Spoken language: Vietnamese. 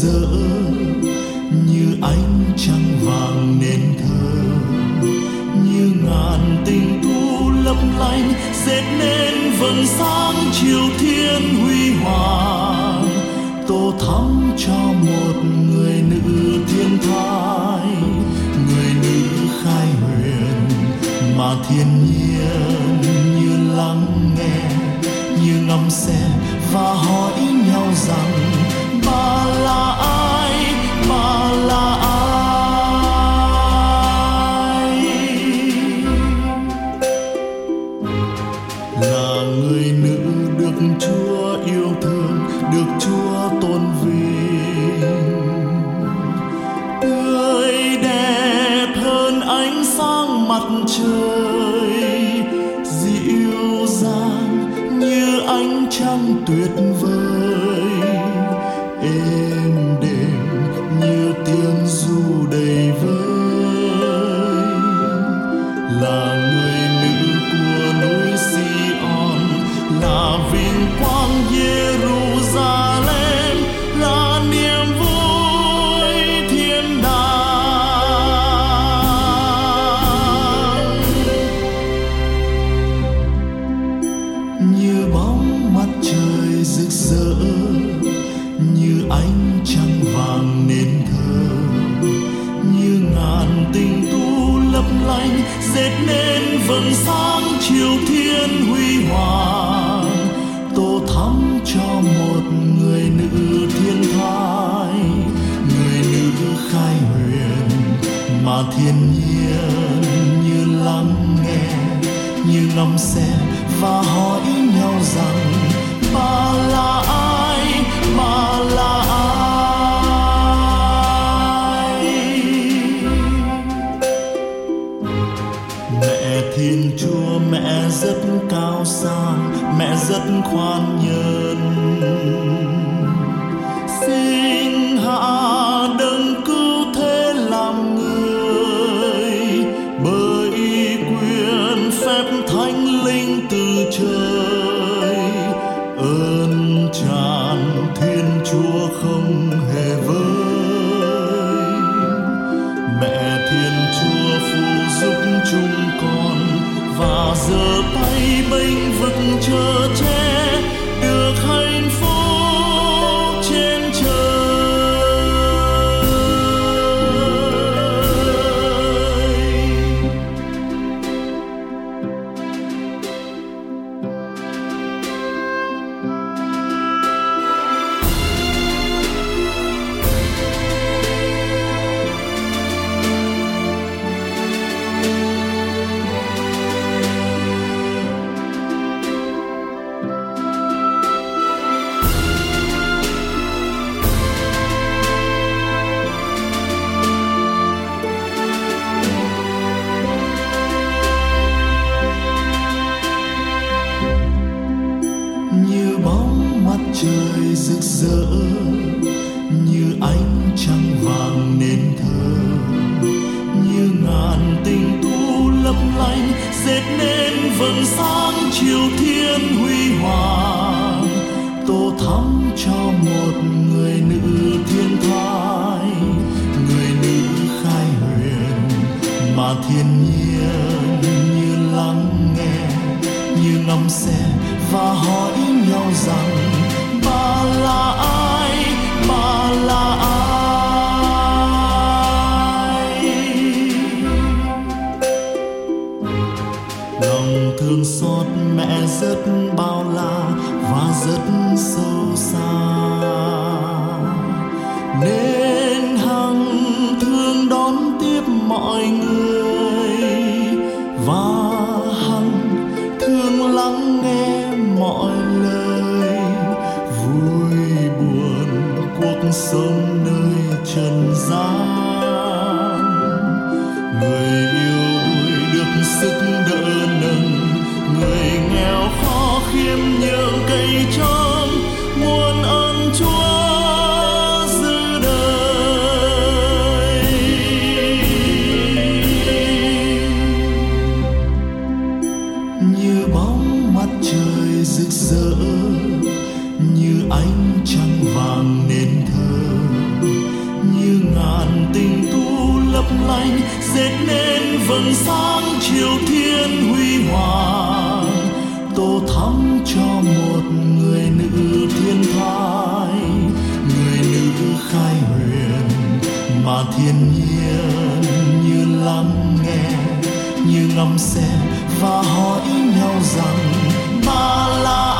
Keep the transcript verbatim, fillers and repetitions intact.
rỡ như ánh trăng vàng nên thơ, như ngàn tình thu lấp lánh dệt nên vầng sáng chiều thiên huy hoàng, tô thắm cho một người nữ thiên thái, người nữ khai huyền mà thiên nhiên như lắng nghe, như ngắm xem và hỏi nhau rằng bà là ai, bà là ai. Là người nữ được Chúa yêu thương, được Chúa tôn vinh, tươi đẹp hơn ánh sáng mặt trời, dịu dàng như ánh trăng tuyệt vời, êm đềm như tiếng ru đầy vơi. Là người nữ của núi Sion, là vinh quang Jerusalem, là niềm vui thiên đàng. Như bóng mặt trời rực rỡ, như ánh trăng vàng nên thơ, như ngàn tình tú lấp lánh dệt nên vầng sáng chiều thiên huy hoàng, tô thắm cho một người nữ thiên thái, người nữ khai huyền mà thiên nhiên như lắng nghe, như ngắm xem và hỏi nhau rằng bà là ai, bà là ai. Mẹ Thiên Chúa, mẹ rất cao sang, mẹ rất khoan nhân, sinh hạ đấng cứu thế làm người, bởi quyền phép thánh linh từ trời, ơn tràn Thiên Chúa không hề vơi. Mẹ Thiên Chúa phù giúp chúng con và giơ tay bênh vực chở che được hạnh phúc trên trời. Như bóng mặt trời rực rỡ, như ánh trăng vàng nên thơ, như ngàn tình tú lấp lánh dệt nên vầng sáng chiều thiên huy hoàng, tô thắm cho một người nữ thiên thái, người nữ khai huyền mà thiên nhiên như lắng nghe, như ngắm xem và hỏi nhau rằng bà là ai, bà là ai. Lòng thương xót mẹ rất bao la và rất sâu xa, nên hằng thương đón tiếp mọi người và hằng thương lắng nghe mọi lời vui buồn cuộc sống nơi trần gian. Người yêu đuối được sức đỡ nâng, người nghèo khó khiêm nhường cây trống muôn ơn Chúa vầng sáng chiều thiên huy hoàng, tô thắm cho một người nữ thiên thái, người nữ khai huyền mà thiên nhiên như lắng nghe, như ngắm xem và hỏi nhau rằng bà là